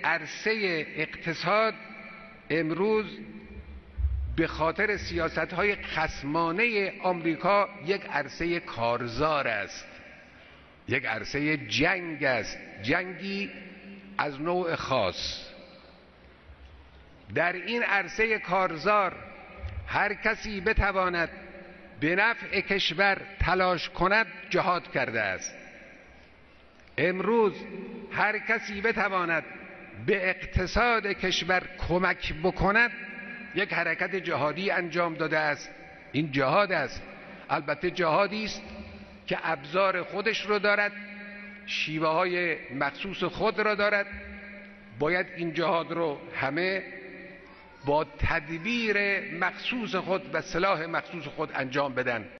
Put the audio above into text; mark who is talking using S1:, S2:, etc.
S1: عرصه اقتصاد امروز به خاطر سیاست‌های خصمانه آمریکا یک عرصه کارزار است، یک عرصه جنگ است، جنگی از نوع خاص. در این عرصه کارزار هر کسی بتواند به نفع کشور تلاش کند جهاد کرده است. امروز هر کسی بتواند به اقتصاد کشور کمک بکند یک حرکت جهادی انجام داده است. این جهاد است، البته جهادی است که ابزار خودش رو دارد، شیوه های مخصوص خود را دارد. باید این جهاد رو همه با تدبیر مخصوص خود و سلاح مخصوص خود انجام بدن.